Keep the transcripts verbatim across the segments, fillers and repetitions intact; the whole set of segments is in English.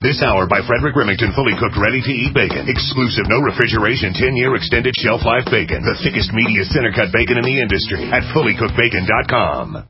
This hour by Frederick Remington, fully cooked, ready-to-eat bacon. Exclusive, no refrigeration, ten-year extended shelf life bacon. The thickest, meatiest, center-cut bacon in the industry at fully cooked bacon dot com.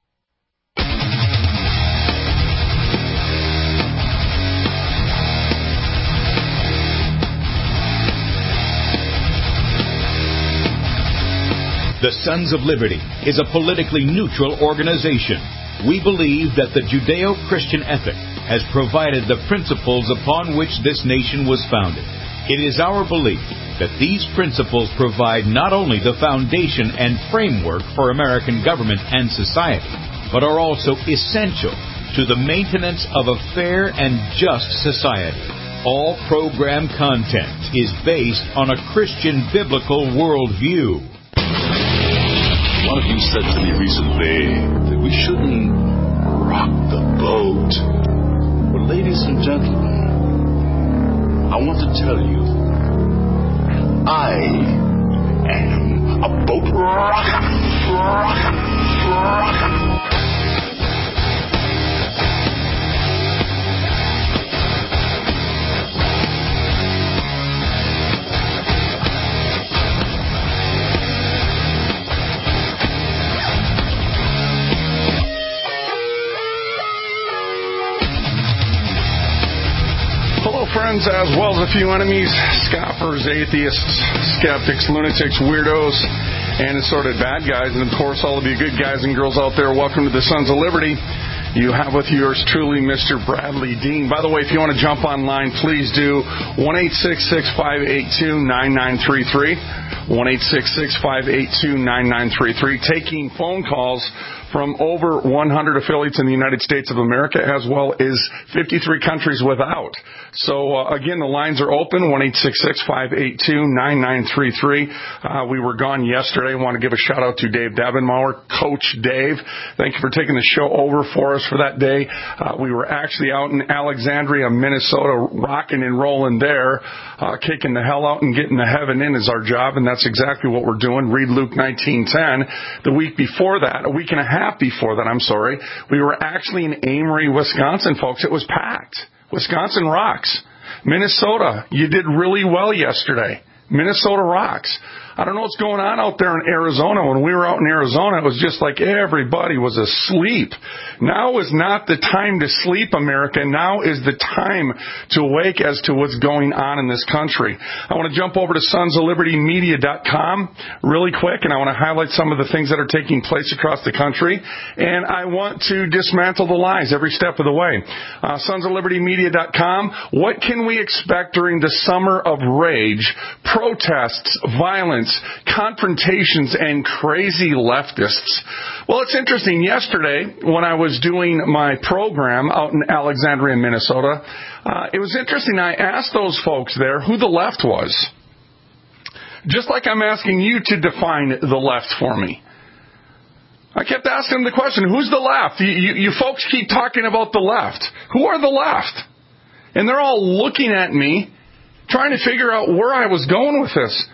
The Sons of Liberty is a politically neutral organization. We believe that the Judeo-Christian ethic has provided the principles upon which this nation was founded. It is our belief that these principles provide not only the foundation and framework for American government and society, but are also essential to the maintenance of a fair and just society. All program content is based on a Christian biblical worldview. One of you said to me recently that we shouldn't rock the boat. Well, ladies and gentlemen, I want to tell you, I am a boat rocker, rocker, rocker. Friends, as well as a few enemies, scoffers, atheists, skeptics, lunatics, weirdos, and assorted bad guys, and of course all of you good guys and girls out there, welcome to the Sons of Liberty. You have with yours truly, Mister Bradley Dean. By the way, if you want to jump online, please do one eight six six, five eight two, nine nine three three. one eight six six, five eight two, nine nine three three. Taking phone calls from over one hundred affiliates in the United States of America, as well as fifty-three countries without. So, uh, again, the lines are open, one eight six six, five eight two, nine nine three three. Uh, we were gone yesterday. I want to give a shout-out to Dave Davenmauer, Coach Dave. Thank you for taking the show over for us for that day. Uh, we were actually out in Alexandria, Minnesota, rocking and rolling there, uh, kicking the hell out and getting the heaven in is our job, and that's exactly what we're doing. Read Luke nineteen ten. The week before that, a week and a half before that, I'm sorry, we were actually in Amory, Wisconsin, folks. It was packed. Wisconsin rocks. Minnesota, you did really well yesterday. Minnesota rocks. I don't know what's going on out there in Arizona. When we were out in Arizona, it was just like everybody was asleep. Now is not the time to sleep, America. Now is the time to awake as to what's going on in this country. I want to jump over to sons of liberty media dot com really quick, and I want to highlight some of the things that are taking place across the country. And I want to dismantle the lies every step of the way. Uh, sons of liberty media dot com. What can we expect during the summer of rage? Protests, violence, confrontations, and crazy leftists. Well, it's interesting. Yesterday, when I was doing my program out in Alexandria, Minnesota, uh, it was interesting. I asked those folks there who the left was. Just like I'm asking you to define the left for me. I kept asking them the question, who's the left? You, you, you folks keep talking about the left. Who are the left? And they're all looking at me, trying to figure out where I was going with this.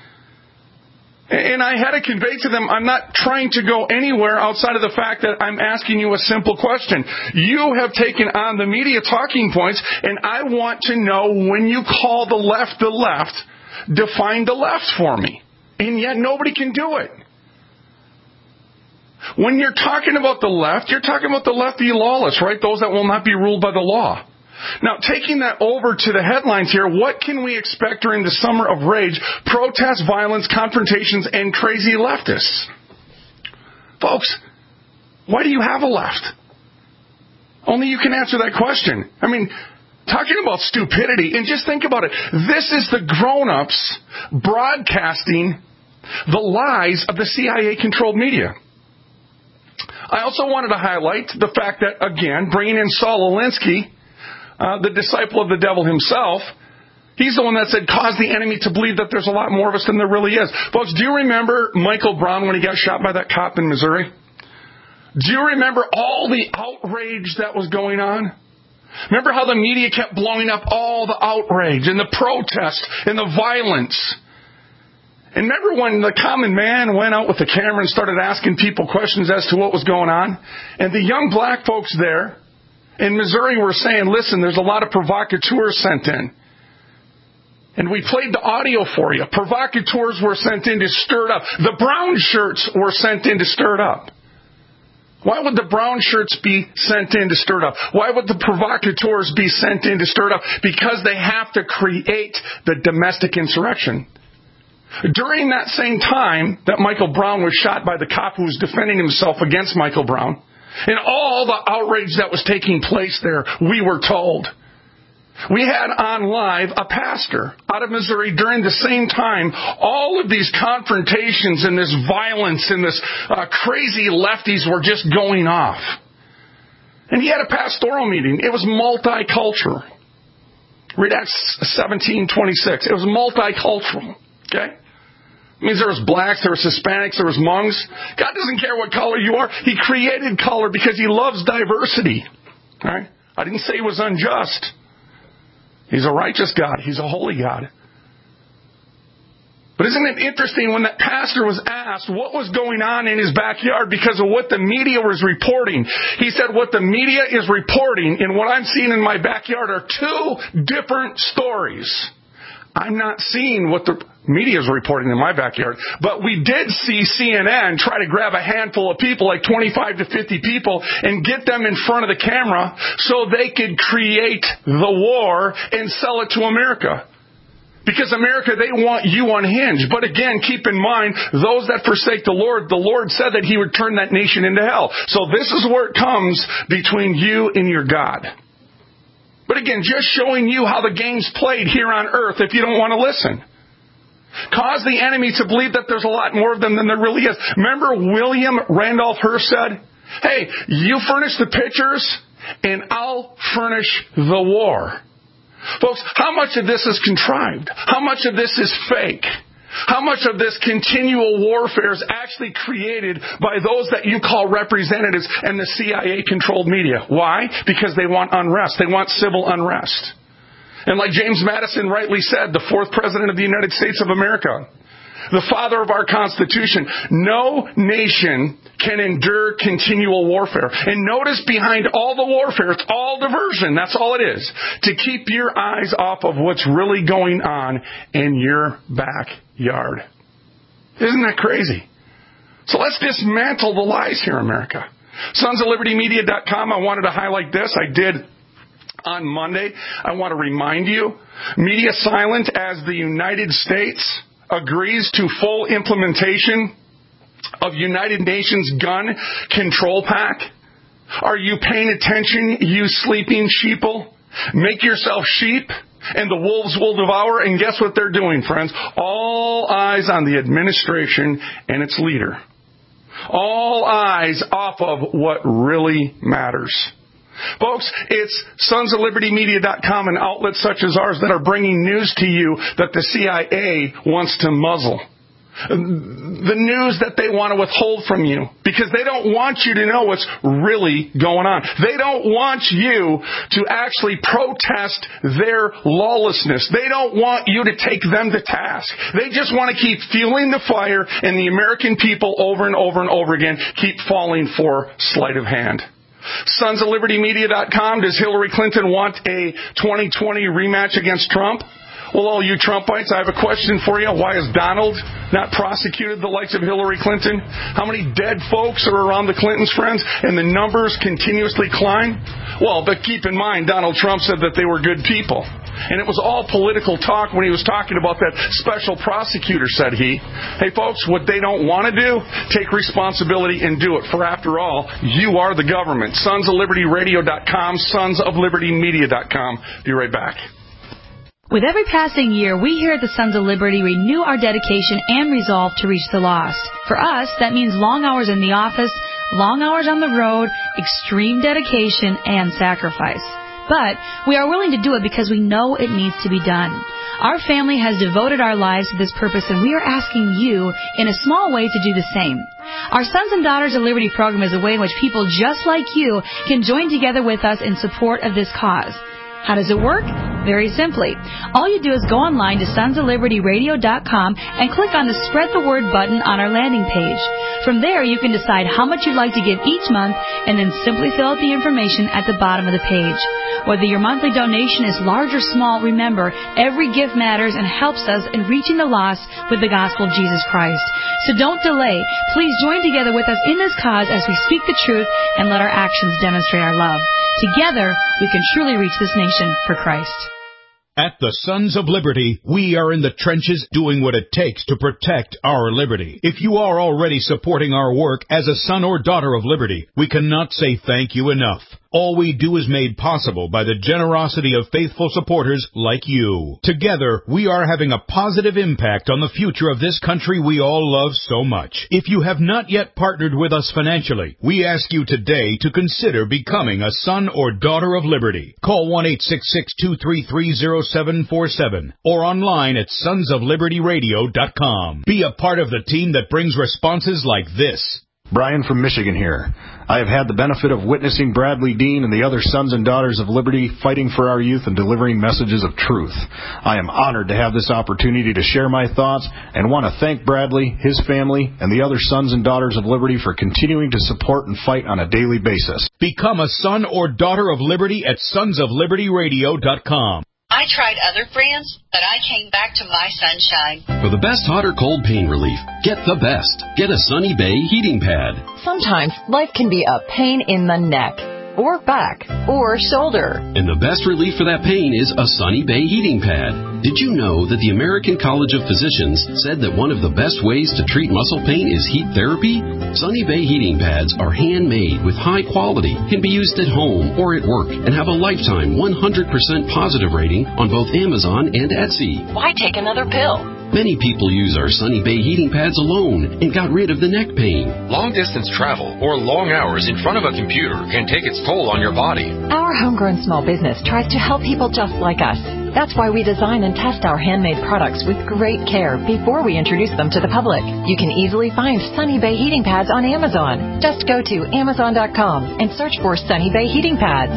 And I had to convey to them, I'm not trying to go anywhere outside of the fact that I'm asking you a simple question. You have taken on the media talking points, and I want to know when you call the left the left, define the left for me. And yet nobody can do it. When you're talking about the left, you're talking about the lefty lawless, right? Those that will not be ruled by the law. Now, taking that over to the headlines here, what can we expect during the summer of rage? Protests, violence, confrontations, and crazy leftists. Folks, why do you have a left? Only you can answer that question. I mean, talking about stupidity, and just think about it. This is the grown-ups broadcasting the lies of the C I A-controlled media. I also wanted to highlight the fact that, again, bringing in Saul Alinsky, Uh, the disciple of the devil himself, he's the one that said, cause the enemy to believe that there's a lot more of us than there really is. Folks, do you remember Michael Brown when he got shot by that cop in Missouri? Do you remember all the outrage that was going on? Remember how the media kept blowing up all the outrage and the protest and the violence? And remember when the common man went out with the camera and started asking people questions as to what was going on? And the young black folks there, In Missouri, we're saying, listen, there's a lot of provocateurs sent in. And we played the audio for you. Provocateurs were sent in to stir it up. The brown shirts were sent in to stir it up. Why would the brown shirts be sent in to stir it up? Why would the provocateurs be sent in to stir it up? Because they have to create the domestic insurrection. During that same time that Michael Brown was shot by the cop who was defending himself against Michael Brown, and all the outrage that was taking place there, we were told. We had on live a pastor out of Missouri during the same time all of these confrontations and this violence and this uh, crazy lefties were just going off. And he had a pastoral meeting. It was multicultural. Read Acts seventeen twenty-six. It was multicultural. Okay? It means there was blacks, there was Hispanics, there was Hmongs. God doesn't care what color you are. He created color because He loves diversity. All right? I didn't say He was unjust. He's a righteous God. He's a holy God. But isn't it interesting when that pastor was asked what was going on in his backyard because of what the media was reporting? He said, what the media is reporting and what I'm seeing in my backyard are two different stories. I'm not seeing what the media is reporting in my backyard. But we did see C N N try to grab a handful of people, like twenty-five to fifty people, and get them in front of the camera so they could create the war and sell it to America. Because America, they want you unhinged. But again, keep in mind, those that forsake the Lord, the Lord said that He would turn that nation into hell. So this is where it comes between you and your God. But again, just showing you how the game's played here on earth if you don't want to listen. Cause the enemy to believe that there's a lot more of them than there really is. Remember William Randolph Hearst said, hey, you furnish the pictures and I'll furnish the war. Folks, how much of this is contrived? How much of this is fake? How much of this continual warfare is actually created by those that you call representatives and the C I A-controlled media? Why? Because they want unrest. They want civil unrest. And like James Madison rightly said, the fourth president of the United States of America, the father of our Constitution, no nation can endure continual warfare. And notice behind all the warfare, it's all diversion. That's all it is. To keep your eyes off of what's really going on in your backyard. Isn't that crazy? So let's dismantle the lies here, America. Sons of Liberty Media dot com, I wanted to highlight this. I did on Monday. I want to remind you, media silent as the United States agrees to full implementation of United Nations Gun Control Pact. Are you paying attention, you sleeping sheeple? Make yourself sheep, and the wolves will devour. And guess what they're doing, friends? All eyes on the administration and its leader. All eyes off of what really matters. Folks, it's Sons of Liberty Media dot com and outlets such as ours that are bringing news to you that the C I A wants to muzzle. The news that they want to withhold from you because they don't want you to know what's really going on. They don't want you to actually protest their lawlessness. They don't want you to take them to task. They just want to keep fueling the fire, and the American people over and over and over again keep falling for sleight of hand. Sons of Liberty Media dot com, does Hillary Clinton want a twenty twenty rematch against Trump? Well, all you Trumpites, I have a question for you. Why has Donald not prosecuted the likes of Hillary Clinton? How many dead folks are around the Clintons, friends? And the numbers continuously climb? Well, but keep in mind, Donald Trump said that they were good people. And it was all political talk when he was talking about that special prosecutor, said he. Hey, folks, what they don't want to do, take responsibility and do it. For after all, you are the government. Sons of Liberty Radio dot com, Sons of Liberty Media dot com. Be right back. With every passing year, we here at the Sons of Liberty renew our dedication and resolve to reach the lost. For us, that means long hours in the office, long hours on the road, extreme dedication, and sacrifice. But we are willing to do it because we know it needs to be done. Our family has devoted our lives to this purpose, and we are asking you, in a small way, to do the same. Our Sons and Daughters of Liberty program is a way in which people just like you can join together with us in support of this cause. How does it work? Very simply. All you do is go online to sons of liberty radio dot com and click on the Spread the Word button on our landing page. From there, you can decide how much you'd like to give each month and then simply fill out the information at the bottom of the page. Whether your monthly donation is large or small, remember, every gift matters and helps us in reaching the lost with the gospel of Jesus Christ. So don't delay. Please join together with us in this cause as we speak the truth and let our actions demonstrate our love. Together, we can truly reach this nation for Christ. At the Sons of Liberty, we are in the trenches doing what it takes to protect our liberty. If you are already supporting our work as a son or daughter of liberty, we cannot say thank you enough. All we do is made possible by the generosity of faithful supporters like you. Together, we are having a positive impact on the future of this country we all love so much. If you have not yet partnered with us financially, we ask you today to consider becoming a son or daughter of liberty. Call one eight six six, two three three, zero seven four seven or online at sons of liberty radio dot com. Be a part of the team that brings responses like this. Brian from Michigan here. I have had the benefit of witnessing Bradley Dean and the other Sons and Daughters of Liberty fighting for our youth and delivering messages of truth. I am honored to have this opportunity to share my thoughts and want to thank Bradley, his family, and the other Sons and Daughters of Liberty for continuing to support and fight on a daily basis. Become a son or daughter of liberty at sons of liberty radio dot com. I tried other brands, but I came back to my Sunshine. For the best hot or cold pain relief, get the best. Get a Sunny Bay heating pad. Sometimes life can be a pain in the neck, or back, or shoulder. And the best relief for that pain is a Sunny Bay heating pad. Did you know that the American College of Physicians said that one of the best ways to treat muscle pain is heat therapy? Sunny Bay heating pads are handmade with high quality, can be used at home or at work, and have a lifetime one hundred percent positive rating on both Amazon and Etsy. Why take another pill? Many people use our Sunny Bay heating pads alone and got rid of the neck pain. Long-distance travel or long hours in front of a computer can take its toll on your body. Our homegrown small business tries to help people just like us. That's why we design and test our handmade products with great care before we introduce them to the public. You can easily find Sunny Bay heating pads on Amazon. Just go to amazon dot com and search for Sunny Bay heating pads.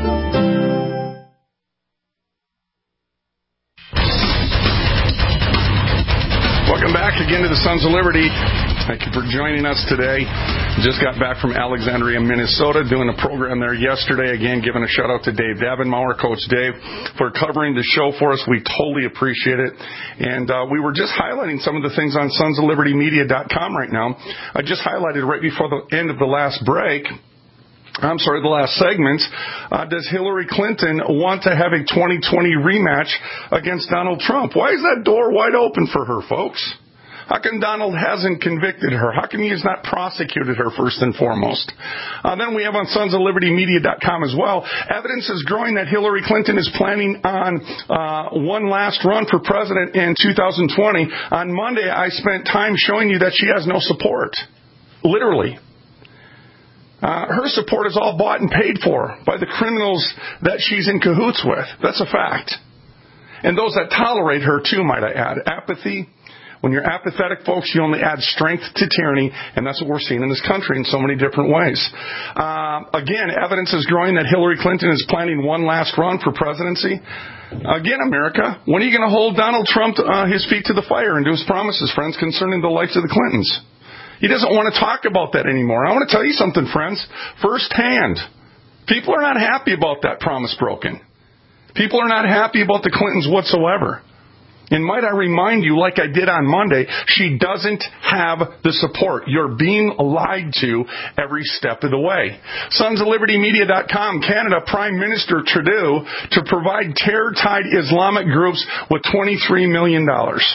Welcome back again to the Sons of Liberty. Thank you for joining us today. Just got back from Alexandria, Minnesota, doing a program there yesterday. Again, giving a shout out to Dave Davenmauer, Coach Dave, for covering the show for us. We totally appreciate it. And uh, we were just highlighting some of the things on sons of liberty media dot com right now. I just highlighted right before the end of the last break. I'm sorry, the last segment. Uh, does Hillary Clinton want to have a twenty twenty rematch against Donald Trump? Why is that door wide open for her, folks? How come Donald hasn't convicted her? How come he has not prosecuted her first and foremost? Uh, then we have on sons of liberty media dot com as well. Evidence is growing that Hillary Clinton is planning on uh, one last run for president in two thousand twenty. On Monday, I spent time showing you that she has no support. Literally. Uh, her support is all bought and paid for by the criminals that she's in cahoots with. That's a fact. And those that tolerate her, too, might I add. Apathy. When you're apathetic, folks, you only add strength to tyranny, and that's what we're seeing in this country in so many different ways. Uh, again, evidence is growing that Hillary Clinton is planning one last run for presidency. Again, America, when are you going to hold Donald Trump uh, his feet to the fire and do his promises, friends, concerning the lives of the Clintons? He doesn't want to talk about that anymore. I want to tell you something, friends, firsthand. People are not happy about that promise broken. People are not happy about the Clintons whatsoever. And might I remind you, like I did on Monday, she doesn't have the support. You're being lied to every step of the way. sons of liberty media dot com, Canada Prime Minister Trudeau to provide terror-tied Islamic groups with twenty-three million dollars.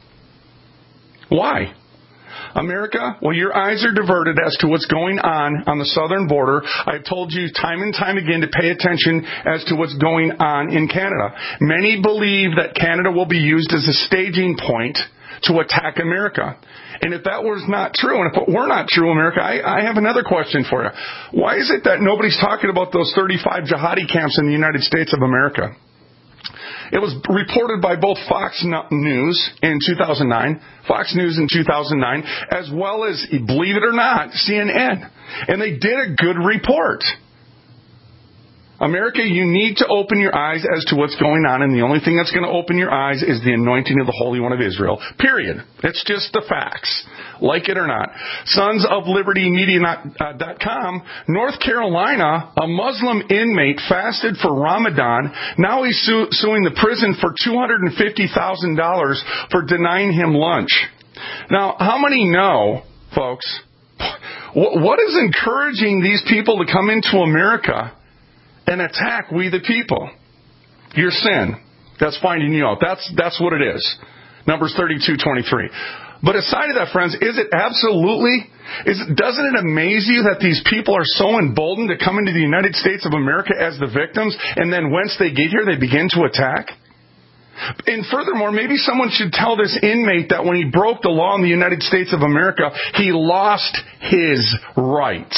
Why? America, well, your eyes are diverted as to what's going on on the southern border. I've told you time and time again to pay attention as to what's going on in Canada. Many believe that Canada will be used as a staging point to attack America. And if that was not true, and if it were not true, America, I, I have another question for you. Why is it that nobody's talking about those thirty-five jihadi camps in the United States of America? It was reported by both Fox News in two thousand nine, Fox News in two thousand nine, as well as, believe it or not, C N N. And they did a good report. America, you need to open your eyes as to what's going on, and the only thing that's going to open your eyes is the anointing of the Holy One of Israel. Period. It's just the facts. Like it or not. Sons of Liberty Media dot com, North Carolina, a Muslim inmate fasted for Ramadan. Now he's su- suing the prison for two hundred fifty thousand dollars for denying him lunch. Now, how many know, folks, what is encouraging these people to come into America and attack we the people? Your sin. That's finding you out. That's that's what it is. Numbers thirty-two twenty-three. But aside of that, friends, is it absolutely, is it, doesn't it amaze you that these people are so emboldened to come into the United States of America as the victims, and then once they get here, they begin to attack? And furthermore, maybe someone should tell this inmate that when he broke the law in the United States of America, he lost his rights.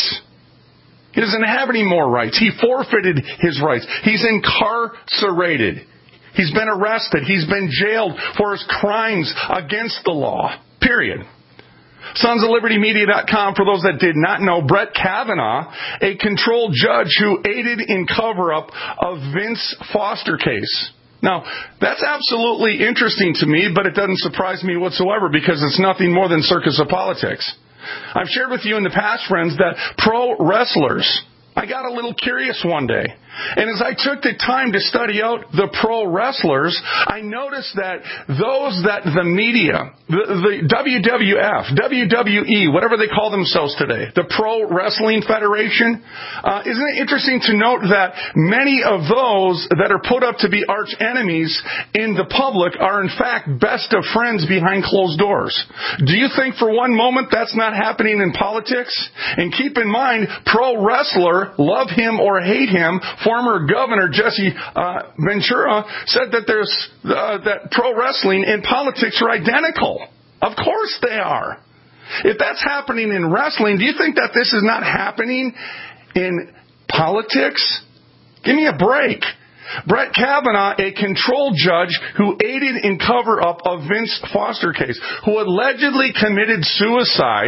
He doesn't have any more rights. He forfeited his rights. He's incarcerated. He's been arrested. He's been jailed for his crimes against the law. Period. Sons of Liberty Media dot com, for those that did not know, Brett Kavanaugh, a controlled judge who aided in cover-up of Vince Foster case. Now, that's absolutely interesting to me, but it doesn't surprise me whatsoever because it's nothing more than circus of politics. I've shared with you in the past, friends, that pro wrestlers, I got a little curious one day. And as I took the time to study out the pro wrestlers, I noticed that those that the media, the, the W W F, W W E, whatever they call themselves today, the Pro Wrestling Federation, uh, isn't it interesting to note that many of those that are put up to be arch enemies in the public are in fact best of friends behind closed doors? Do you think for one moment that's not happening in politics? And keep in mind, pro wrestler, love him or hate him, former Governor Jesse uh, Ventura said that there's uh, that pro wrestling and politics are identical. Of course they are. If that's happening in wrestling, do you think that this is not happening in politics? Give me a break. Brett Kavanaugh, a controlled judge who aided in cover-up of Vince Foster case, who allegedly committed suicide.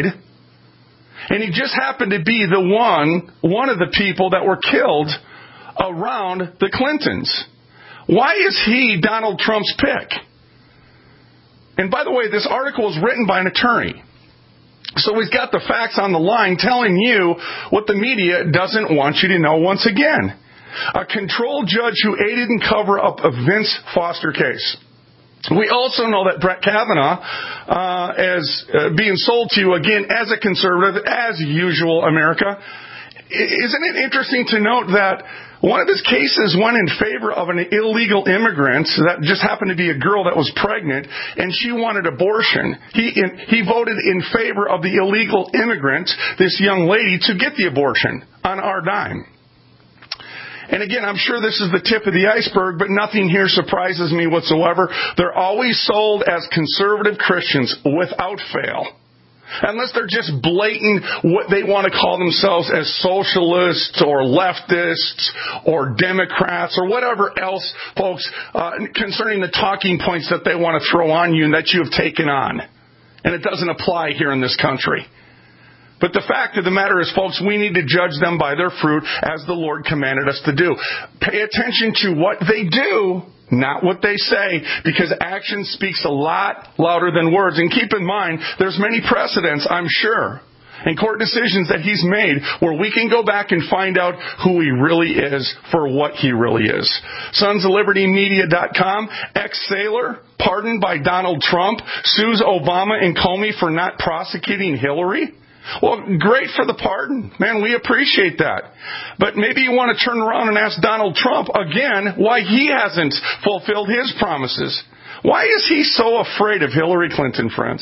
And he just happened to be the one, one of the people that were killed around the Clintons. Why is he Donald Trump's pick? And by the way, this article was written by an attorney. So he's got the facts on the line telling you what the media doesn't want you to know once again. A controlled judge who aided in cover-up of Vince Foster case. We also know that Brett Kavanaugh, uh, as uh, being sold to you again as a conservative, as usual, America. Isn't it interesting to note that one of his cases went in favor of an illegal immigrant that just happened to be a girl that was pregnant, and she wanted abortion. He in, he voted in favor of the illegal immigrant, this young lady, to get the abortion on our dime. And again, I'm sure this is the tip of the iceberg, but nothing here surprises me whatsoever. They're always sold as conservative Christians without fail. Unless they're just blatant what they want to call themselves as socialists or leftists or Democrats or whatever else, folks, uh, concerning the talking points that they want to throw on you and that you have taken on. And it doesn't apply here in this country. But the fact of the matter is, folks, we need to judge them by their fruit as the Lord commanded us to do. Pay attention to what they do, not what they say, because action speaks a lot louder than words. And keep in mind, there's many precedents, I'm sure, and court decisions that he's made where we can go back and find out who he really is for what he really is. Sons of Liberty Media dot com, ex-sailor, pardoned by Donald Trump, sues Obama and Comey for not prosecuting Hillary. Well, great for the pardon. Man, we appreciate that. But maybe you want to turn around and ask Donald Trump again why he hasn't fulfilled his promises. Why is he so afraid of Hillary Clinton, friends?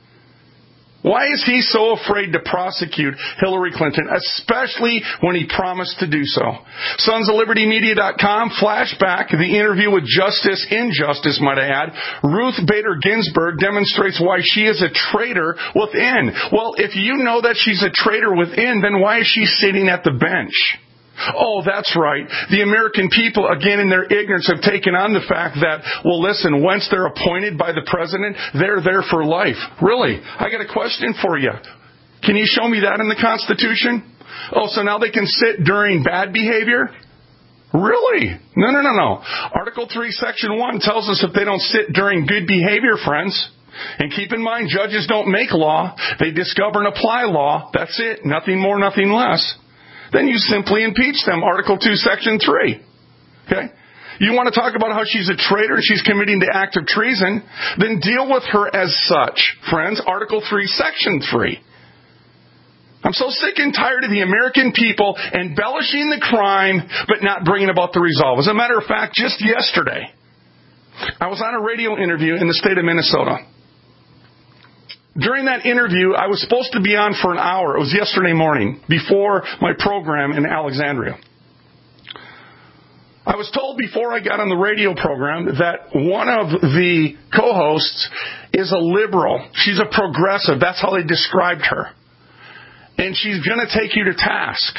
Why is he so afraid to prosecute Hillary Clinton, especially when he promised to do so? Sons of Liberty Media dot com, flashback, the interview with Justice, Injustice, might I add. Ruth Bader Ginsburg demonstrates why she is a traitor within. Well, if you know that she's a traitor within, then why is she sitting at the bench? Oh, that's right. The American people, again, in their ignorance, have taken on the fact that, well, listen, once they're appointed by the president, they're there for life. Really? I got a question for you. Can you show me that in the Constitution? Oh, so now they can sit during bad behavior? Really? No, no, no, no. Article three, Section one tells us if they don't sit during good behavior, friends, and keep in mind, judges don't make law. They discover and apply law. That's it. Nothing more, nothing less. Then you simply impeach them. Article two, Section three. Okay? You want to talk about how she's a traitor and she's committing the act of treason? Then deal with her as such, friends. Article three, Section three. I'm so sick and tired of the American people embellishing the crime but not bringing about the resolve. As a matter of fact, just yesterday, I was on a radio interview in the state of Minnesota. During that interview, I was supposed to be on for an hour. It was yesterday morning, before my program in Alexandria. I was told before I got on the radio program that one of the co-hosts is a liberal. She's a progressive. That's how they described her. And she's going to take you to task.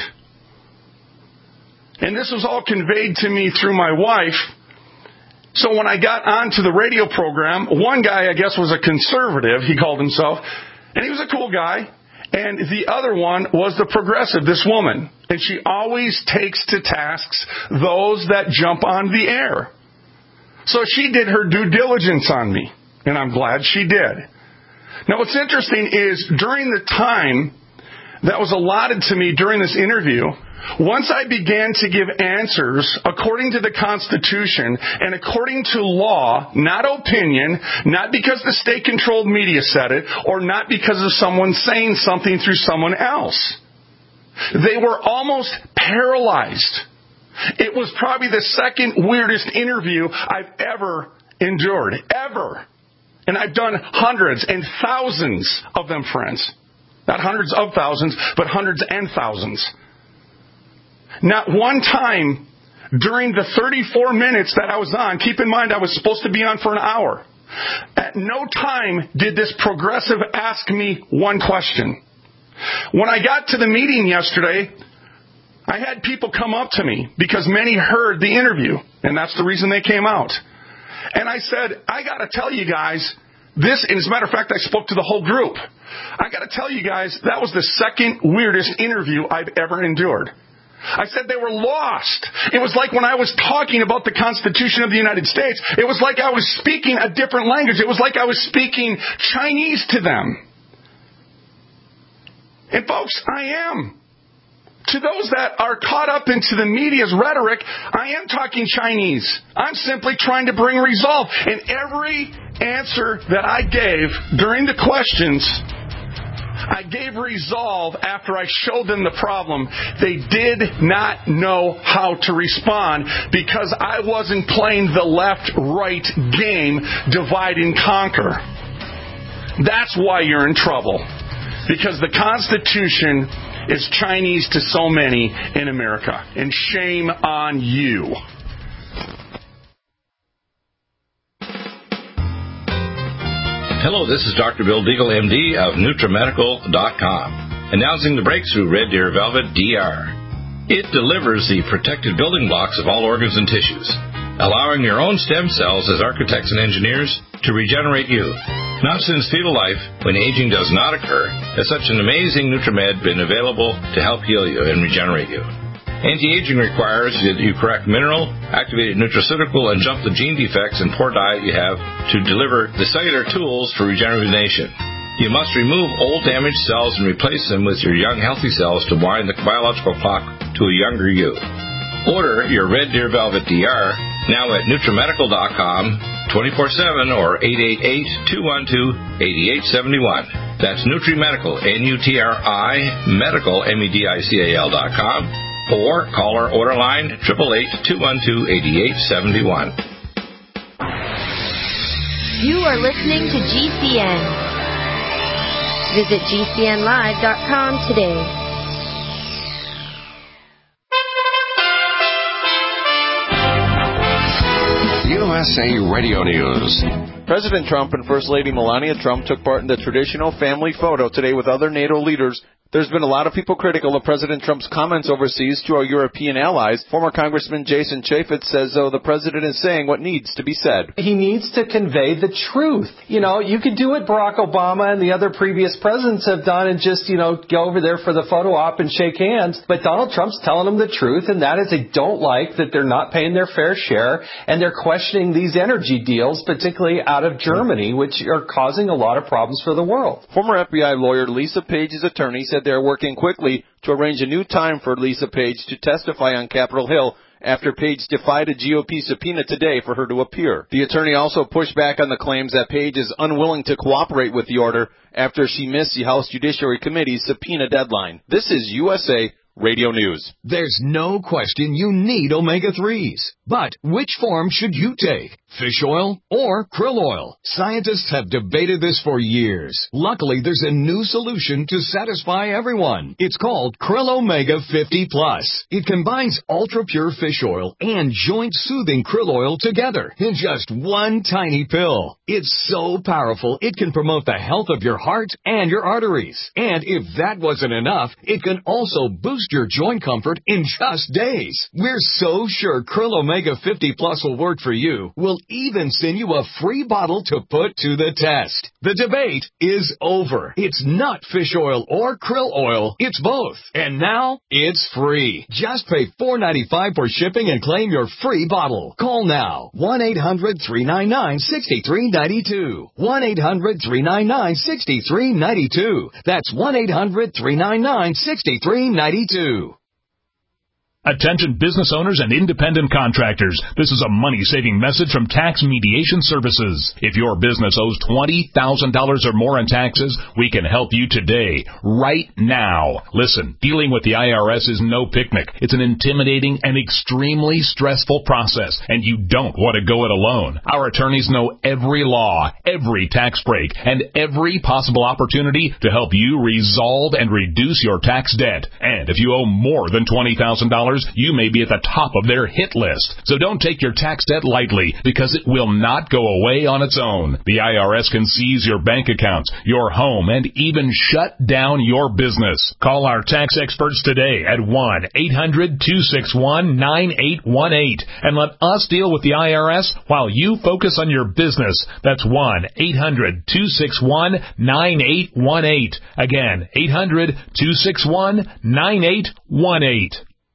And this was all conveyed to me through my wife. So when I got onto the radio program, one guy, I guess, was a conservative, he called himself, and he was a cool guy. And the other one was the progressive, this woman. And she always takes to tasks those that jump on the air. So she did her due diligence on me, and I'm glad she did. Now what's interesting is during the time that was allotted to me during this interview, once I began to give answers according to the Constitution and according to law, not opinion, not because the state-controlled media said it, or not because of someone saying something through someone else, they were almost paralyzed. It was probably the second weirdest interview I've ever endured, ever. And I've done hundreds and thousands of them, friends. Not hundreds of thousands, but hundreds and thousands. Not one time during the thirty-four minutes that I was on, keep in mind I was supposed to be on for an hour, at no time did this progressive ask me one question. When I got to the meeting yesterday, I had people come up to me because many heard the interview, and that's the reason they came out. And I said, I got to tell you guys, this, and as a matter of fact, I spoke to the whole group. I got to tell you guys, that was the second weirdest interview I've ever endured. I said they were lost. It was like when I was talking about the Constitution of the United States, it was like I was speaking a different language. It was like I was speaking Chinese to them. And folks, I am. To those that are caught up into the media's rhetoric, I am talking Chinese. I'm simply trying to bring resolve. And every answer that I gave during the questions, I gave resolve after I showed them the problem. They did not know how to respond because I wasn't playing the left-right game, divide and conquer. That's why you're in trouble. Because the Constitution is Chinese to so many in America. And shame on you. Hello, this is Doctor Bill Deagle, M D of Nutramedical dot com, announcing the breakthrough Red Deer Velvet D R. It delivers the protected building blocks of all organs and tissues, allowing your own stem cells as architects and engineers to regenerate you. Not since fetal life, when aging does not occur, has such an amazing NutriMed been available to help heal you and regenerate you. Anti-aging requires that you correct mineral, activated nutraceutical, and jump the gene defects and poor diet you have to deliver the cellular tools for regeneration. You must remove old damaged cells and replace them with your young healthy cells to wind the biological clock to a younger you. Order your Red Deer Velvet D R now at Nutramedical dot com, twenty-four seven or eight eight eight, two one two, eight eight seven one. That's NutriMedical, N U T R I, medical, M E D I C A L dot com. Or call our order line, eight eight eight, two one two, eight eight seven one. You are listening to G C N. Visit G C N live dot com today. U S A Radio News. President Trump and First Lady Melania Trump took part in the traditional family photo today with other NATO leaders There's been a lot of people critical of President Trump's comments overseas to our European allies. Former Congressman Jason Chaffetz says, though, the president is saying what needs to be said. He needs to convey the truth. You know, you could do what Barack Obama and the other previous presidents have done and just, you know, go over there for the photo op and shake hands. But Donald Trump's telling them the truth, and that is they don't like that they're not paying their fair share, and they're questioning these energy deals, particularly out of Germany, which are causing a lot of problems for the world. Former F B I lawyer Lisa Page's attorney said they're working quickly to arrange a new time for Lisa Page to testify on Capitol Hill after Page defied a G O P subpoena today for her to appear. The attorney also pushed back on the claims that Page is unwilling to cooperate with the order after she missed the House Judiciary Committee's subpoena deadline. This is U S A Radio News. There's no question you need omega threes. But which form should you take? Fish oil or krill oil? Scientists have debated this for years. Luckily, there's a new solution to satisfy everyone. It's called Krill Omega fifty plus. It combines ultra-pure fish oil and joint-soothing krill oil together in just one tiny pill. It's so powerful, it can promote the health of your heart and your arteries. And if that wasn't enough, it can also boost your joint comfort in just days. We're so sure Krill Omega fifty plus will work for you. We'll even send you a free bottle to put to the test. The debate is over. It's not fish oil or krill oil. It's both. And now it's free. Just pay four dollars and ninety-five cents for shipping and claim your free bottle. Call now. one eight hundred three nine nine six three nine two. one eight hundred three nine nine six three nine two. That's one eight hundred three nine nine six three nine two. Attention business owners and independent contractors. This is a money-saving message from Tax Mediation Services. If your business owes twenty thousand dollars or more in taxes, we can help you today, right now. Listen, dealing with the I R S is no picnic. It's an intimidating and extremely stressful process, and you don't want to go it alone. Our attorneys know every law, every tax break, and every possible opportunity to help you resolve and reduce your tax debt. And if you owe more than twenty thousand dollars, you may be at the top of their hit list. So don't take your tax debt lightly, because it will not go away on its own. The I R S can seize your bank accounts, your home, and even shut down your business. Call our tax experts today at one eight hundred two six one nine eight one eight and let us deal with the I R S while you focus on your business. That's one eight hundred two six one nine eight one eight. Again, eight hundred two six one nine eight one eight.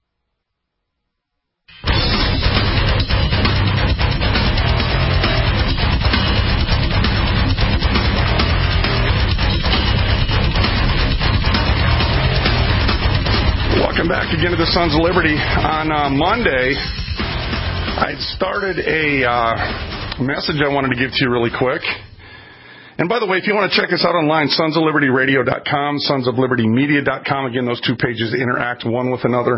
Welcome back again to the Sons of Liberty. On uh, Monday, I started a uh, message I wanted to give to you really quick. And by the way, if you want to check us out online, sons of liberty radio dot com, sons of liberty media dot com. Again, those two pages interact one with another.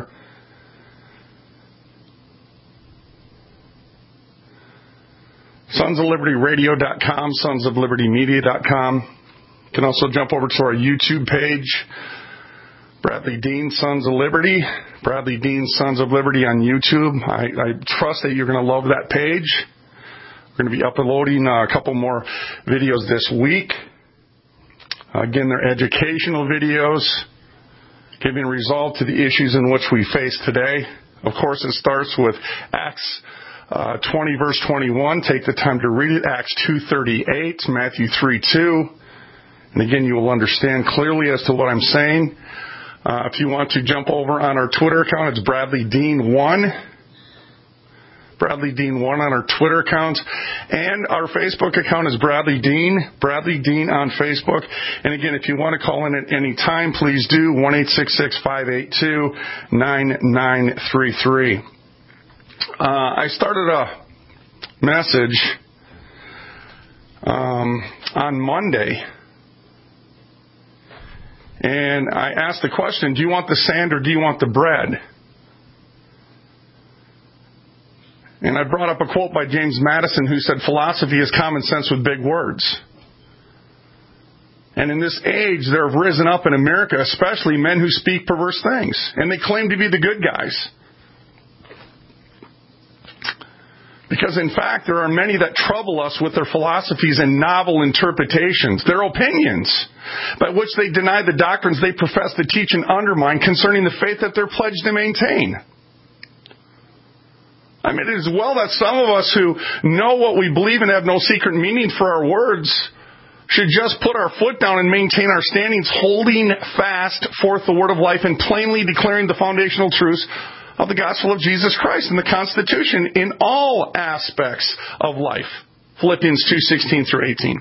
sons of liberty radio dot com, sons of liberty media dot com. You can also jump over to our YouTube page. Bradley Dean, Sons of Liberty. Bradley Dean, Sons of Liberty on YouTube. I, I trust that you're going to love that page. We're going to be uploading a couple more videos this week. Again, they're educational videos, giving resolve to the issues in which we face today. Of course, it starts with Acts uh, twenty, verse twenty-one. Take the time to read it. Acts two thirty-eight, Matthew three two. And again, you will understand clearly as to what I'm saying. Uh, if you want to jump over on our Twitter account, it's Bradley Dean one. Bradley Dean one on our Twitter account. And our Facebook account is Bradley Dean. Bradley Dean on Facebook. And again, if you want to call in at any time, please do. one eight six six five eight two nine nine three three. Uh, I started a message um, on Monday. And I asked the question, do you want the sand or do you want the bread? And I brought up a quote by James Madison who said, philosophy is common sense with big words. And in this age, there have risen up in America, especially men who speak perverse things. And they claim to be the good guys. Because, in fact, there are many that trouble us with their philosophies and novel interpretations, their opinions, by which they deny the doctrines they profess to teach and undermine concerning the faith that they're pledged to maintain. I mean, it is well that some of us who know what we believe and have no secret meaning for our words should just put our foot down and maintain our standings, holding fast forth the word of life and plainly declaring the foundational truths of the gospel of Jesus Christ and the Constitution in all aspects of life. Philippians two sixteen through eighteen.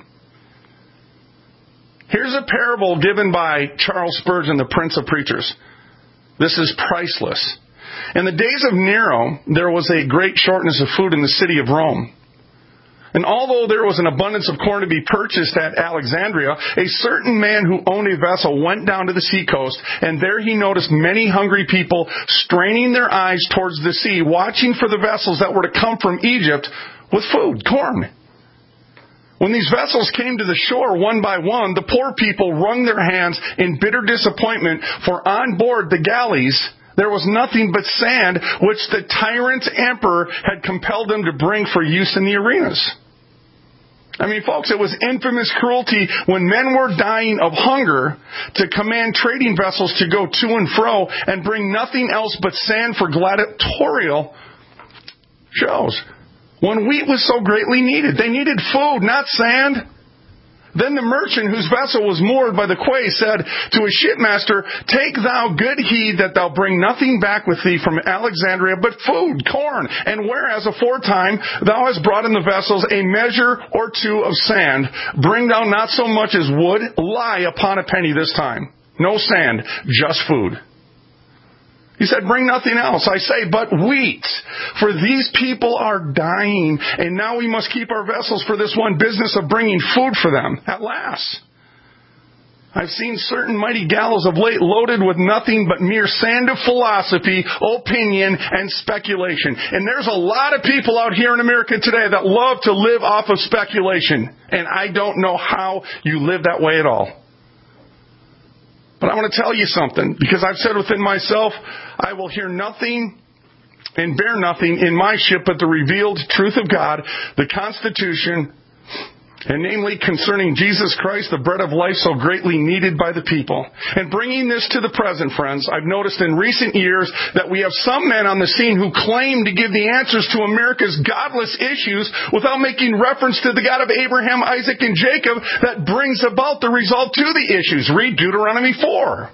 Here's a parable given by Charles Spurgeon, the Prince of Preachers. This is priceless. In the days of Nero, there was a great shortness of food in the city of Rome. And although there was an abundance of corn to be purchased at Alexandria, a certain man who owned a vessel went down to the seacoast, and there he noticed many hungry people straining their eyes towards the sea, watching for the vessels that were to come from Egypt with food, corn. When these vessels came to the shore one by one, the poor people wrung their hands in bitter disappointment, for on board the galleys there was nothing but sand, which the tyrant emperor had compelled them to bring for use in the arenas. I mean, folks, it was infamous cruelty when men were dying of hunger to command trading vessels to go to and fro and bring nothing else but sand for gladiatorial shows. When wheat was so greatly needed, they needed food, not sand. Then the merchant whose vessel was moored by the quay said to his shipmaster, "Take thou good heed that thou bring nothing back with thee from Alexandria but food, corn. And whereas aforetime thou hast brought in the vessels a measure or two of sand, bring thou not so much as wood, lie upon a penny this time. No sand, just food." He said, "Bring nothing else, I say, but wheat. For these people are dying, and now we must keep our vessels for this one business of bringing food for them at last. I've seen certain mighty gallows of late loaded with nothing but mere sand of philosophy, opinion, and speculation." And there's a lot of people out here in America today that love to live off of speculation. And I don't know how you live that way at all. But I want to tell you something, because I've said within myself, I will hear nothing and bear nothing in my ship but the revealed truth of God, the Constitution, and namely concerning Jesus Christ, the bread of life so greatly needed by the people. And bringing this to the present, friends, I've noticed in recent years that we have some men on the scene who claim to give the answers to America's godless issues without making reference to the God of Abraham, Isaac, and Jacob that brings about the result to the issues. Read Deuteronomy four.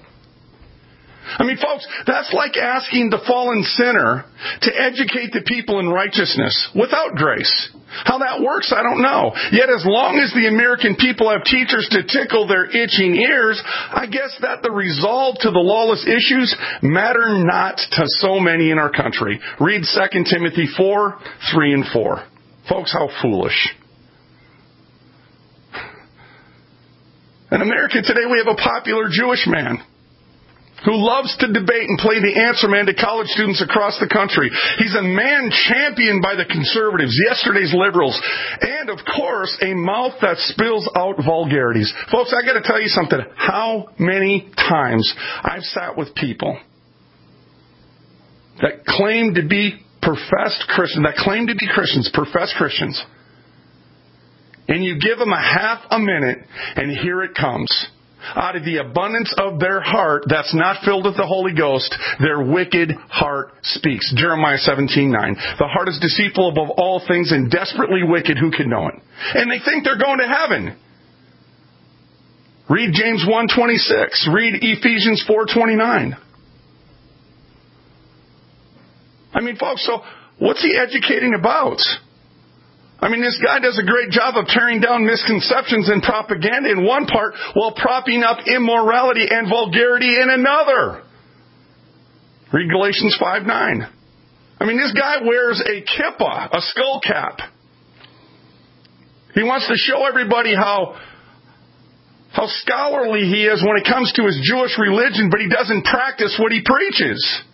I mean, folks, that's like asking the fallen sinner to educate the people in righteousness without grace. How that works, I don't know. Yet as long as the American people have teachers to tickle their itching ears, I guess that the resolve to the lawless issues matter not to so many in our country. Read Second Timothy four, three and four. Folks, how foolish. In America today, we have a popular Jewish man who loves to debate and play the answer man to college students across the country. He's a man championed by the conservatives, yesterday's liberals, and, of course, a mouth that spills out vulgarities. Folks, I got to tell you something. How many times I've sat with people that claim to be professed Christians, that claim to be Christians, professed Christians, and you give them a half a minute, and here it comes. Out of the abundance of their heart that's not filled with the Holy Ghost, their wicked heart speaks. Jeremiah seventeen nine. The heart is deceitful above all things and desperately wicked. Who can know it? And they think they're going to heaven. Read James one twenty-six. Read Ephesians four twenty-nine. I mean, folks, so what's he educating about? I mean, this guy does a great job of tearing down misconceptions and propaganda in one part while propping up immorality and vulgarity in another. Read Galatians five nine. I mean, this guy wears a kippah, a skull cap. He wants to show everybody how, how scholarly he is when it comes to his Jewish religion, but he doesn't practice what he preaches.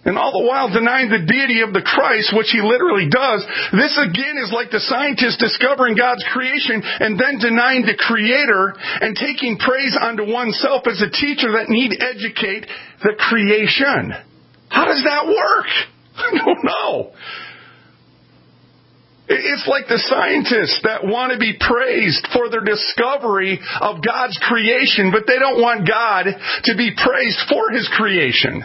And all the while denying the deity of the Christ, which he literally does. This again is like the scientist discovering God's creation and then denying the Creator and taking praise unto oneself as a teacher that need educate the creation. How does that work? I don't know. It's like the scientists that want to be praised for their discovery of God's creation, but they don't want God to be praised for His creation.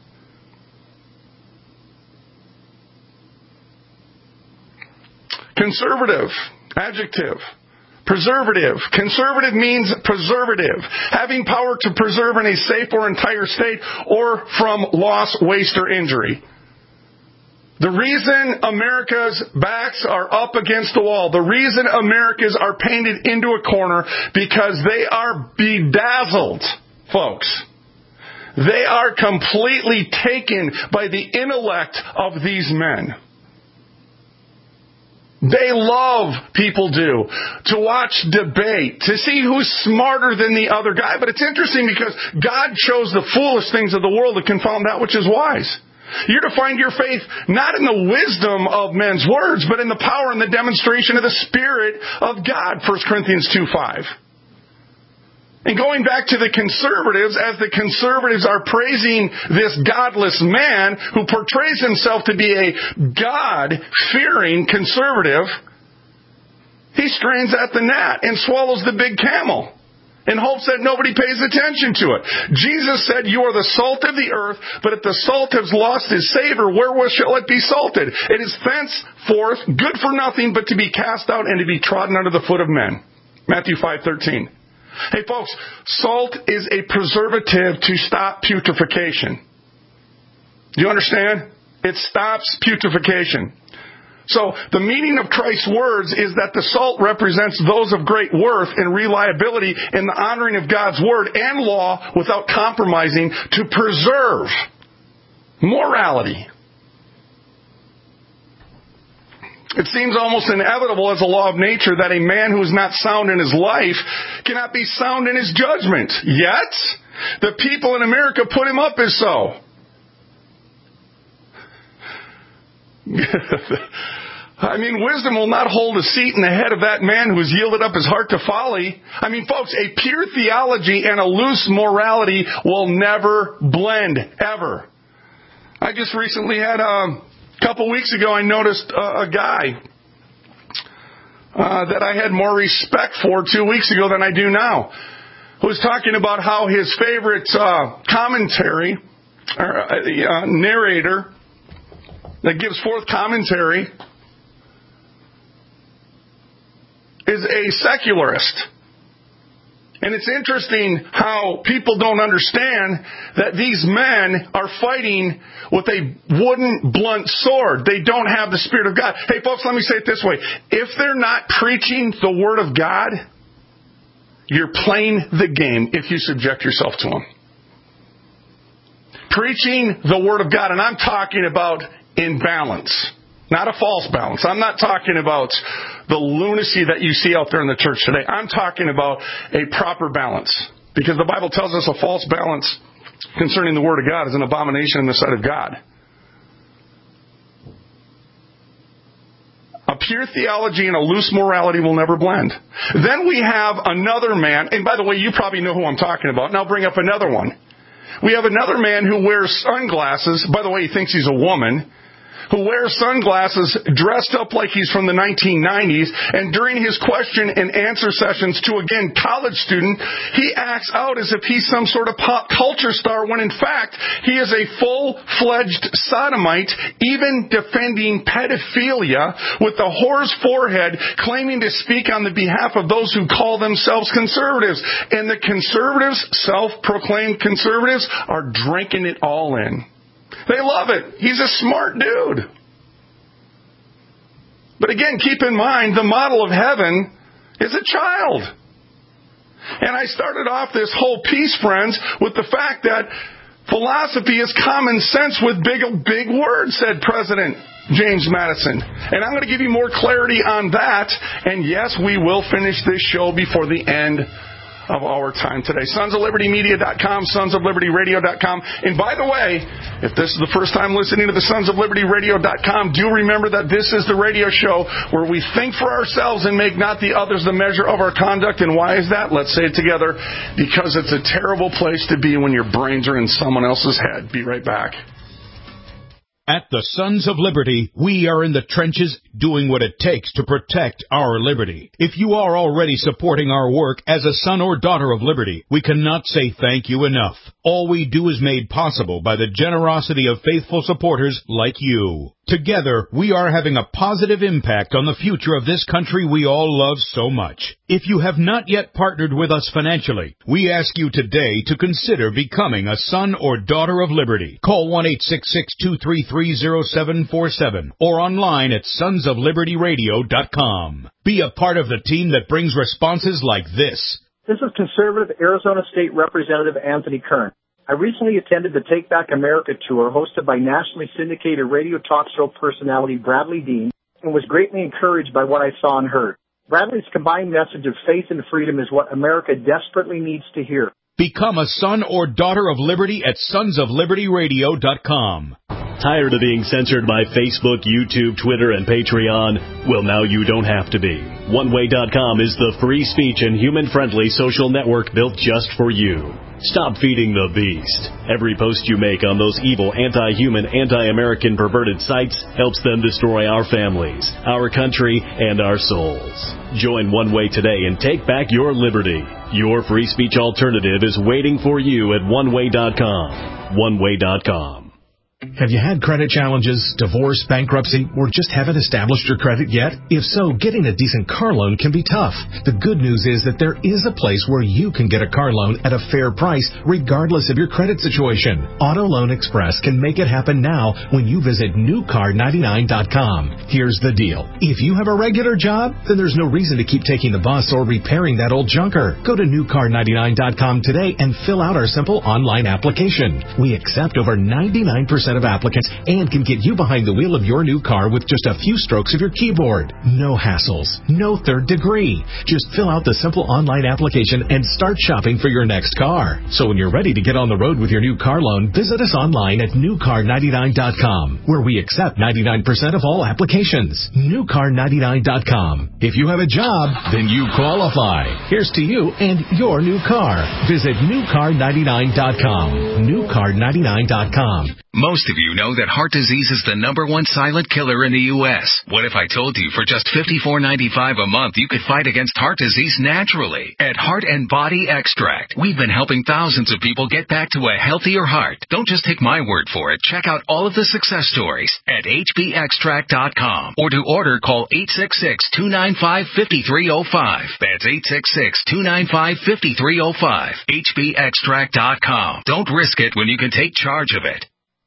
Conservative, adjective. Preservative. Conservative means preservative. Having power to preserve in a safe or entire state or from loss, waste, or injury. The reason America's backs are up against the wall, the reason Americans are painted into a corner, because they are bedazzled, folks. They are completely taken by the intellect of these men. They love, people do, to watch debate, to see who's smarter than the other guy. But it's interesting because God chose the foolish things of the world to confound that which is wise. You're to find your faith not in the wisdom of men's words, but in the power and the demonstration of the Spirit of God, First Corinthians two five. And going back to the conservatives, as the conservatives are praising this godless man who portrays himself to be a God-fearing conservative, he strains at the gnat and swallows the big camel in hopes that nobody pays attention to it. Jesus said, "You are the salt of the earth, but if the salt has lost its savor, wherewith shall it be salted? It is thenceforth good for nothing but to be cast out and to be trodden under the foot of men." Matthew five thirteen. Hey folks, salt is a preservative to stop putrefaction. Do you understand? It stops putrefaction. So the meaning of Christ's words is that the salt represents those of great worth and reliability in the honoring of God's word and law without compromising to preserve morality. It seems almost inevitable as a law of nature that a man who is not sound in his life cannot be sound in his judgment. Yet, the people in America put him up as so. I mean, wisdom will not hold a seat in the head of that man who has yielded up his heart to folly. I mean, folks, a pure theology and a loose morality will never blend, ever. I just recently had a... A couple weeks ago, I noticed uh, a guy uh, that I had more respect for two weeks ago than I do now, who was talking about how his favorite uh, commentary, or uh, narrator that gives forth commentary is a secularist. And it's interesting how people don't understand that these men are fighting with a wooden, blunt sword. They don't have the Spirit of God. Hey, folks, let me say it this way. If they're not preaching the Word of God, you're playing the game if you subject yourself to them. Preaching the Word of God, and I'm talking about in balance. Not a false balance. I'm not talking about the lunacy that you see out there in the church today. I'm talking about a proper balance. Because the Bible tells us a false balance concerning the Word of God is an abomination in the sight of God. A pure theology and a loose morality will never blend. Then we have another man, and by the way, you probably know who I'm talking about, and I'll bring up another one. We have another man who wears sunglasses. By the way, he thinks he's a woman. Who wears sunglasses, dressed up like he's from the nineteen nineties, and during his question and answer sessions to, again, college student, he acts out as if he's some sort of pop culture star, when in fact, he is a full-fledged sodomite, even defending pedophilia, with a whore's forehead, claiming to speak on the behalf of those who call themselves conservatives. And the conservatives, self-proclaimed conservatives, are drinking it all in. They love it. He's a smart dude. But again, keep in mind, the model of heaven is a child. And I started off this whole piece, friends, with the fact that philosophy is common sense with big, big words, said President James Madison. And I'm going to give you more clarity on that. And yes, we will finish this show before the end of our time today. Sons of Liberty Media dot com, Sons of Liberty Radio dot com. And by the way, if this is the first time listening to the Sons of Liberty Radio dot com, do remember that this is the radio show where we think for ourselves and make not the others the measure of our conduct. And why is that? Let's say it together. Because it's a terrible place to be when your brains are in someone else's head. Be right back. At the Sons of Liberty, we are in the trenches doing what it takes to protect our liberty. If you are already supporting our work as a son or daughter of liberty, we cannot say thank you enough. All we do is made possible by the generosity of faithful supporters like you. Together, we are having a positive impact on the future of this country we all love so much. If you have not yet partnered with us financially, we ask you today to consider becoming a son or daughter of liberty. Call one eight six six, two three three, zero seven four seven or online at Sons of Liberty Radio dot com. Be a part of the team that brings responses like this. This is conservative Arizona State Representative Anthony Kern. I recently attended the Take Back America tour hosted by nationally syndicated radio talk show personality Bradley Dean and was greatly encouraged by what I saw and heard. Bradley's combined message of faith and freedom is what America desperately needs to hear. Become a son or daughter of liberty at Sons of Liberty Radio dot com. Tired of being censored by Facebook, YouTube, Twitter, and Patreon? Well, now you don't have to be. one way dot com is the free speech and human-friendly social network built just for you. Stop feeding the beast. Every post you make on those evil, anti-human, anti-American perverted sites helps them destroy our families, our country, and our souls. Join One Way today and take back your liberty. Your free speech alternative is waiting for you at one way dot com. one way dot com. Have you had credit challenges, divorce, bankruptcy, or just haven't established your credit yet? If so, getting a decent car loan can be tough. The good news is that there is a place where you can get a car loan at a fair price regardless of your credit situation. Auto Loan Express can make it happen now when you visit new car ninety-nine dot com. Here's the deal. If you have a regular job, then there's no reason to keep taking the bus or repairing that old junker. Go to new car ninety-nine dot com today and fill out our simple online application. We accept over ninety-nine percent of applicants and can get you behind the wheel of your new car with just a few strokes of your keyboard. No hassles, no third degree. Just fill out the simple online application and start shopping for your next car. So when you're ready to get on the road with your new car loan, visit us online at new car ninety-nine dot com, where we accept ninety-nine percent of all applications. new car ninety-nine dot com. If you have a job, then you qualify. Here's to you and your new car. Visit new car ninety-nine dot com. new car ninety-nine dot com. Most of you know that heart disease is the number one silent killer in the U S What if I told you for just fifty-four ninety-five a month you could fight against heart disease naturally? At Heart and Body Extract, we've been helping thousands of people get back to a healthier heart. Don't just take my word for it. Check out all of the success stories at H B extract dot com. Or to order, call eight six six, two nine five, five three zero five. That's eight six six, two nine five, five three zero five. H B extract dot com. Don't risk it when you can take charge of it.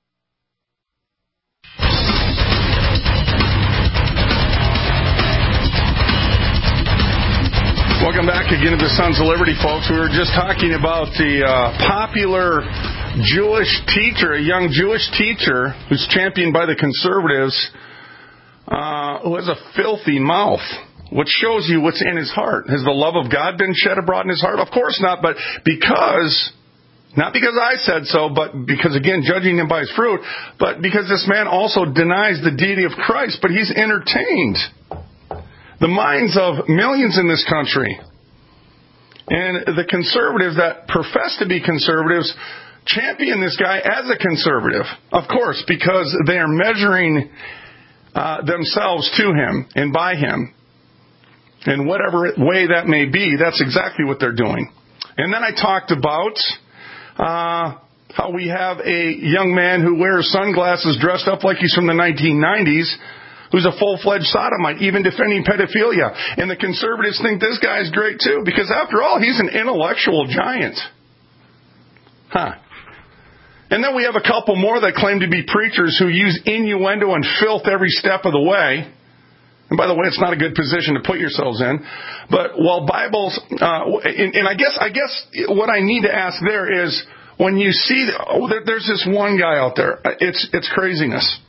Welcome back again to the Sons of Liberty, folks. We were just talking about the uh, popular Jewish teacher, a young Jewish teacher who's championed by the conservatives, uh, who has a filthy mouth, which shows you what's in his heart. Has the love of God been shed abroad in his heart? Of course not, but because, not because I said so, but because, again, judging him by his fruit, but because this man also denies the deity of Christ, but he's entertained the minds of millions in this country. And the conservatives that profess to be conservatives champion this guy as a conservative, of course, because they are measuring uh, themselves to him and by him. In whatever way that may be, that's exactly what they're doing. And then I talked about uh, how we have a young man who wears sunglasses dressed up like he's from the nineteen nineties, who's a full-fledged sodomite, even defending pedophilia. And the conservatives think this guy's great, too, because, after all, he's an intellectual giant. Huh. And then we have a couple more that claim to be preachers who use innuendo and filth every step of the way. And by the way, it's not a good position to put yourselves in. But while Bibles, uh, and, and I guess I guess what I need to ask there is, when you see, oh, there, there's this one guy out there. It's it's craziness.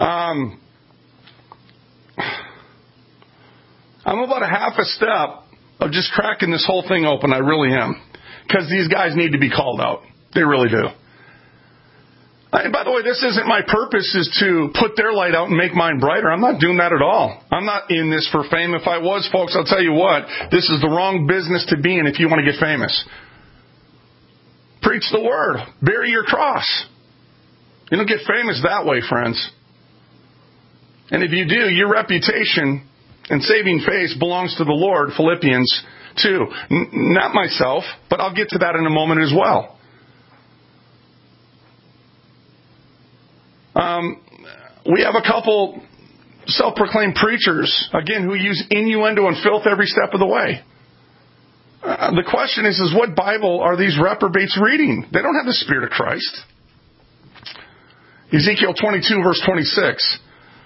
Um... I'm about a half a step of just cracking this whole thing open. I really am. Because these guys need to be called out. They really do. And by the way, this isn't my purpose is to put their light out and make mine brighter. I'm not doing that at all. I'm not in this for fame. If I was, folks, I'll tell you what, this is the wrong business to be in if you want to get famous. Preach the word. Bear your cross. You don't get famous that way, friends. And if you do, your reputation and saving face belongs to the Lord, Philippians two. N- not myself, but I'll get to that in a moment as well. Um, we have a couple self-proclaimed preachers, again, who use innuendo and filth every step of the way. Uh, the question is, is what Bible are these reprobates reading? They don't have the Spirit of Christ. Ezekiel twenty-two, verse twenty-six.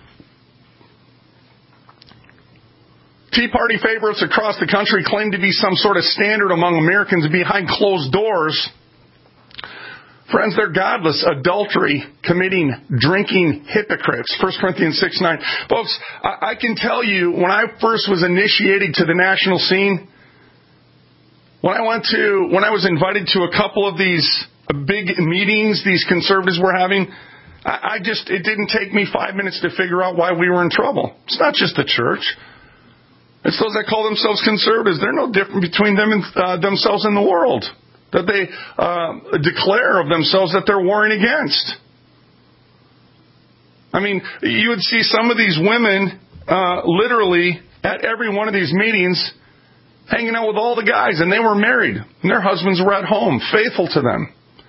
Tea Party favorites across the country claim to be some sort of standard among Americans behind closed doors. Friends, they're godless, adultery, committing, drinking hypocrites. First Corinthians six nine. Folks, I, I can tell you, when I first was initiated to the national scene, when I went to, when I was invited to a couple of these big meetings these conservatives were having, I, I just, it didn't take me five minutes to figure out why we were in trouble. It's not just the church. It's those that call themselves conservatives. They're no different between them and uh, themselves in the world. That they uh, declare of themselves that they're warring against. I mean, you would see some of these women uh, literally at every one of these meetings hanging out with all the guys, and they were married, and their husbands were at home, faithful to them.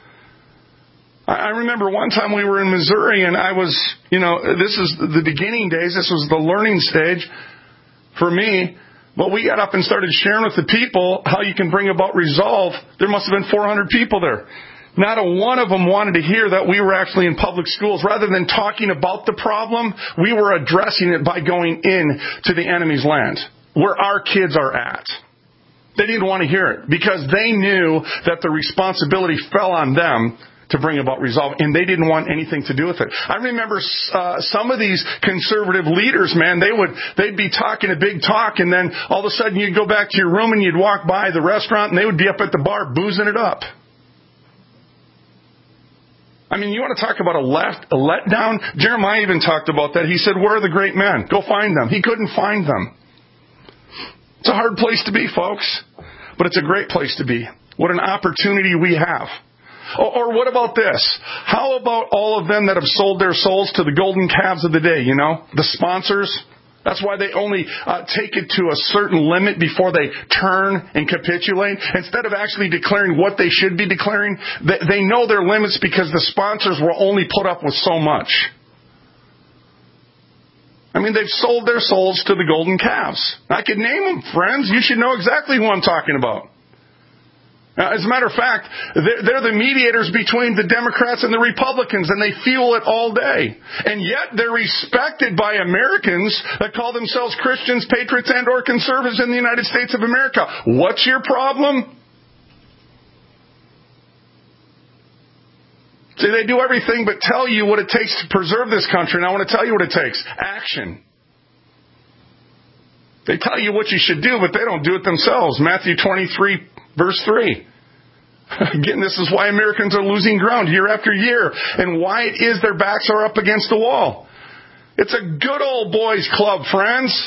I remember one time we were in Missouri, and I was, you know, this is the beginning days, this was the learning stage for me. But we got up and started sharing with the people how you can bring about resolve. There must have been four hundred people there. Not a one of them wanted to hear that we were actually in public schools. Rather than talking about the problem, we were addressing it by going in to the enemy's land, where our kids are at. They didn't want to hear it because they knew that the responsibility fell on them to bring about resolve, and they didn't want anything to do with it. I remember uh, some of these conservative leaders, man, they would, they'd be talking a big talk, and then all of a sudden you'd go back to your room and you'd walk by the restaurant, and they would be up at the bar boozing it up. I mean, you want to talk about a left, a letdown? Jeremiah even talked about that. He said, where are the great men? Go find them. He couldn't find them. It's a hard place to be, folks, but it's a great place to be. What an opportunity we have. Or, or what about this? How about all of them that have sold their souls to the golden calves of the day, you know? The sponsors. That's why they only uh, take it to a certain limit before they turn and capitulate. Instead of actually declaring what they should be declaring, they, they know their limits because the sponsors will only put up with so much. I mean, they've sold their souls to the golden calves. I could name them, friends. You should know exactly who I'm talking about. Now, as a matter of fact, they're the mediators between the Democrats and the Republicans, and they fuel it all day. And yet they're respected by Americans that call themselves Christians, patriots, and or conservatives in the United States of America. What's your problem? See, they do everything but tell you what it takes to preserve this country, and I want to tell you what it takes. Action. They tell you what you should do, but they don't do it themselves. Matthew twenty-three, verse three. Again, this is why Americans are losing ground year after year, and why it is their backs are up against the wall. It's a good old boys club, friends.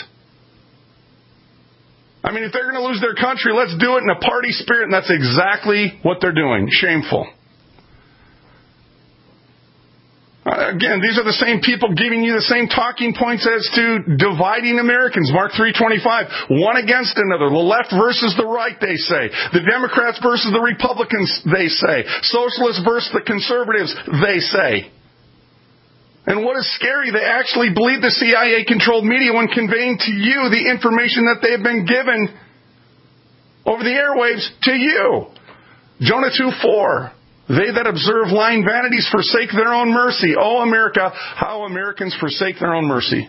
I mean, if they're going to lose their country, let's do it in a party spirit, and that's exactly what they're doing. Shameful. Again, these are the same people giving you the same talking points as to dividing Americans. Mark three twenty-five, one against another. The left versus the right, they say. The Democrats versus the Republicans, they say. Socialists versus the conservatives, they say. And what is scary, they actually believe the C I A-controlled media when conveying to you the information that they have been given over the airwaves to you. Jonah two four. They that observe lying vanities forsake their own mercy. Oh, America, how Americans forsake their own mercy.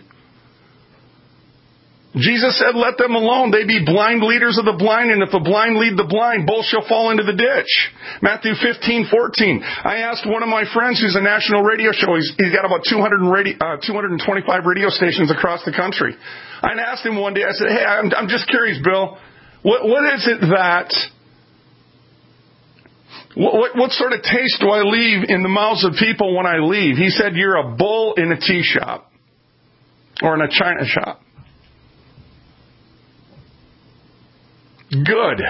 Jesus said, let them alone. They be blind leaders of the blind, and if the blind lead the blind, both shall fall into the ditch. Matthew fifteen fourteen. I asked one of my friends who's a national radio show. He's, he's got about two hundred radio, uh, two hundred twenty-five radio stations across the country. I asked him one day, I said, hey, I'm, I'm just curious, Bill. What, what is it that, what, what, what sort of taste do I leave in the mouths of people when I leave? He said, you're a bull in a tea shop or in a china shop. Good.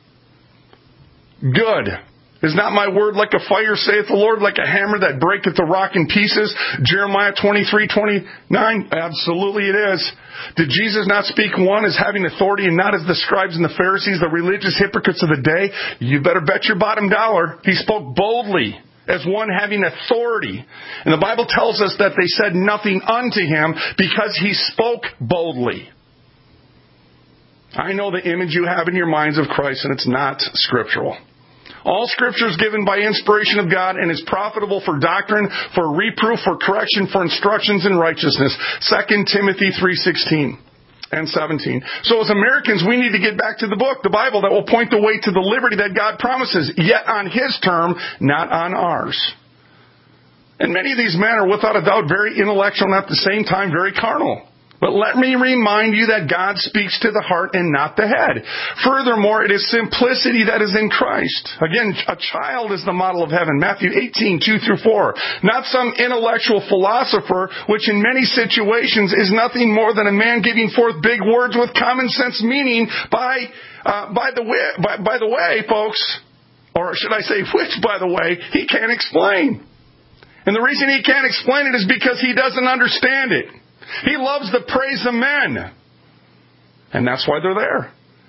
Good. Is not my word like a fire, saith the Lord, like a hammer that breaketh the rock in pieces? Jeremiah twenty-three twenty-nine. Absolutely it is. Did Jesus not speak one as having authority and not as the scribes and the Pharisees, the religious hypocrites of the day? You better bet your bottom dollar. He spoke boldly as one having authority. And the Bible tells us that they said nothing unto him because he spoke boldly. I know the image you have in your minds of Christ, and it's not scriptural. All Scripture is given by inspiration of God and is profitable for doctrine, for reproof, for correction, for instructions in righteousness. Second Timothy three sixteen and seventeen. So as Americans, we need to get back to the book, the Bible, that will point the way to the liberty that God promises, yet on His term, not on ours. And many of these men are without a doubt very intellectual and at the same time very carnal. But let me remind you that God speaks to the heart and not the head. Furthermore, it is simplicity that is in Christ. Again, a child is the model of heaven. Matthew eighteen, two through four. Not some intellectual philosopher, which in many situations is nothing more than a man giving forth big words with common sense meaning by, uh, by the way, by, by the way, folks, or should I say, which, by the way, he can't explain. And the reason he can't explain it is because he doesn't understand it. He loves the praise of men. And that's why they're there.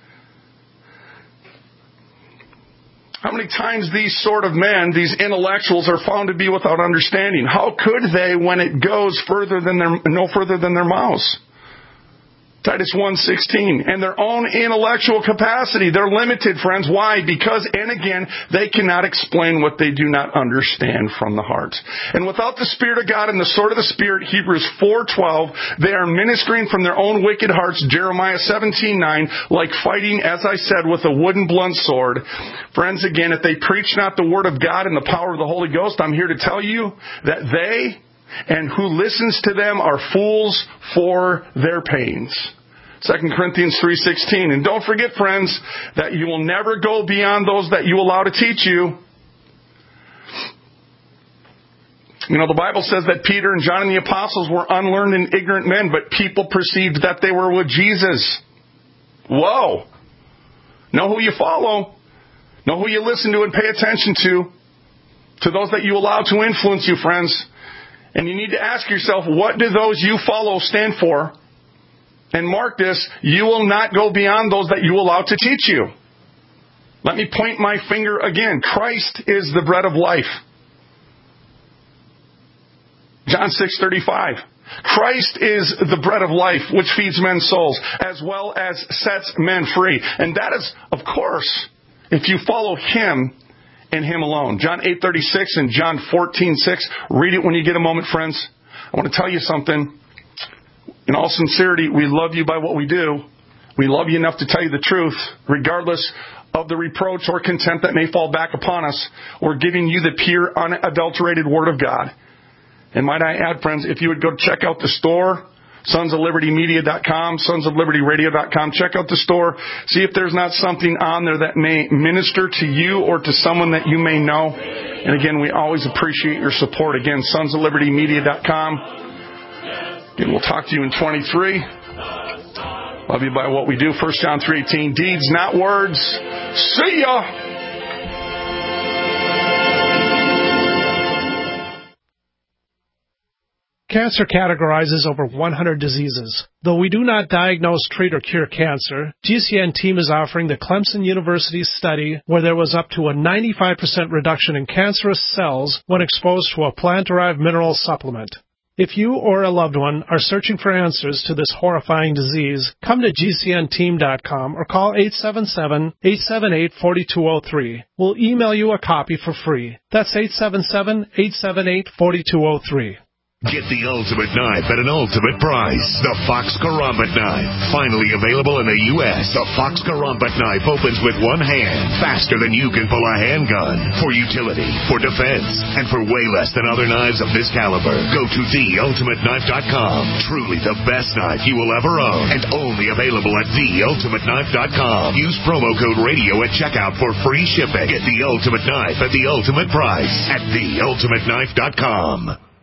How many times these sort of men, these intellectuals, are found to be without understanding? How could they when it goes further than their, no further than their mouths? Titus one sixteen. And their own intellectual capacity. They're limited, friends. Why? Because, and again, they cannot explain what they do not understand from the heart. And without the Spirit of God and the sword of the Spirit, Hebrews four twelve, they are ministering from their own wicked hearts, Jeremiah seventeen nine, like fighting, as I said, with a wooden blunt sword. Friends, again, if they preach not the word of God and the power of the Holy Ghost, I'm here to tell you that they and who listens to them are fools for their pains. Second Corinthians three sixteen. And don't forget, friends, that you will never go beyond those that you allow to teach you. You know, the Bible says that Peter and John and the apostles were unlearned and ignorant men, but people perceived that they were with Jesus. Whoa! Know who you follow. Know who you listen to and pay attention to. To those that you allow to influence you, friends. And you need to ask yourself, what do those you follow stand for? And mark this, you will not go beyond those that you allow to teach you. Let me point my finger again. Christ is the bread of life. John six thirty-five. Christ is the bread of life which feeds men's souls as well as sets men free. And that is, of course, if you follow Him and Him alone. John eight thirty-six and John fourteen six. Read it when you get a moment, friends. I want to tell you something. In all sincerity, we love you by what we do. We love you enough to tell you the truth, regardless of the reproach or contempt that may fall back upon us. We're giving you the pure, unadulterated Word of God. And might I add, friends, if you would go check out the store, sons of liberty media dot com, sons of liberty radio dot com. Check out the store. See if there's not something on there that may minister to you or to someone that you may know. And again, we always appreciate your support. Again, sons of liberty media dot com. Again, we'll talk to you in twenty-three. Love you by what we do. First John three eighteen. Deeds, not words. See ya! Cancer categorizes over one hundred diseases. Though we do not diagnose, treat, or cure cancer, G C N team is offering the Clemson University study where there was up to a ninety-five percent reduction in cancerous cells when exposed to a plant-derived mineral supplement. If you or a loved one are searching for answers to this horrifying disease, come to G C N team dot com or call eight seven seven, eight seven eight, four two zero three. We'll email you a copy for free. That's eight seven seven, eight seven eight, four two zero three. Get the ultimate knife at an ultimate price. The Fox Karambit knife. Finally available in the U S. The Fox Karambit knife opens with one hand, faster than you can pull a handgun. For utility, for defense, and for way less than other knives of this caliber. Go to the ultimate knife dot com. Truly the best knife you will ever own. And only available at the ultimate knife dot com. Use promo code radio at checkout for free shipping. Get the ultimate knife at the ultimate price at the ultimate knife dot com.